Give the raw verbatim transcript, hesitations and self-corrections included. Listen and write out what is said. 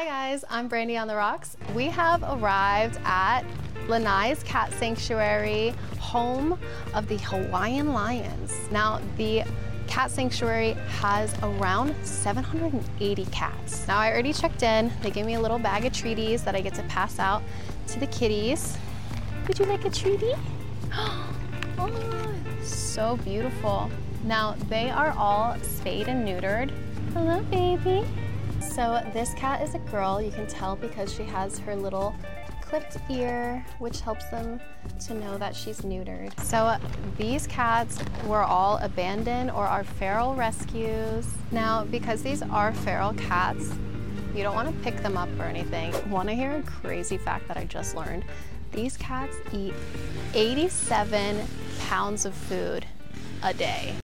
Hi guys, I'm Brandy on the Rocks. We have arrived at Lanai's Cat Sanctuary, home of the Hawaiian Lions. Now, the Cat Sanctuary has around seven hundred eighty cats. Now, I already checked in. They gave me a little bag of treaties that I get to pass out to the kitties. Would you like a treaty? Oh, so beautiful. Now, they are all spayed and neutered. Hello, baby. So this cat is a girl. You can tell because she has her little clipped ear, which helps them to know that she's neutered. So these cats were all abandoned or are feral rescues. Now, because these are feral cats, you don't want to pick them up or anything. Want to hear a crazy fact that I just learned? These cats eat eighty-seven pounds of food a day.